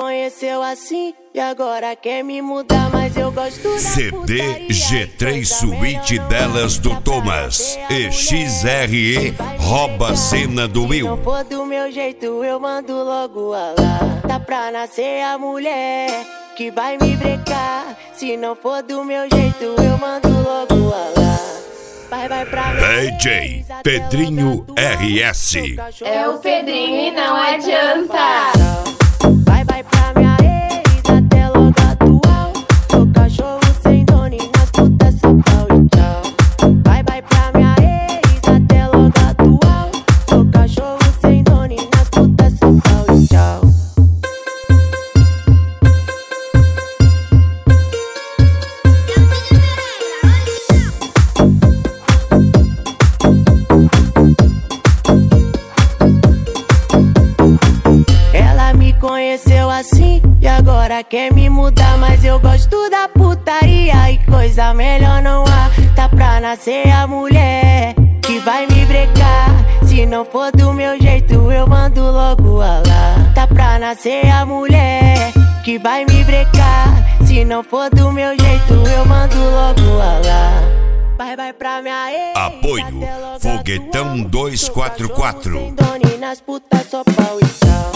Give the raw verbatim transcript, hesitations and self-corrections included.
conheceu assim e agora quer me mudar, mas eu gosto da C D G três Suíte delas do Thomas e X R E rouba a cena do Will. Se não for do meu jeito, eu mando logo a lá. Tá pra nascer a mulher que vai me brecar. Se não for do meu jeito, eu mando logo a lá. Vai, vai pra D J Pedrinho R S. É o Pedrinho e não adianta. Vai, vai pra minha ex, até logo atual. Sou cachorro sem dono e nas putas só pau e tchau. Vai, vai pra minha ex, até logo atual. Sou cachorro sem dono e nas putas só pau e tchau. Conheceu assim e agora quer me mudar, mas eu gosto da putaria e coisa melhor não há. Tá pra nascer a mulher que vai me brecar. Se não for do meu jeito, eu mando logo a lá. Tá pra nascer a mulher que vai me brecar. Se não for do meu jeito, eu mando logo a lá. Vai, vai pra minha ex. Apoio Foguetão dois quatro quatro. Sem dono e nas putas só pau e tchau.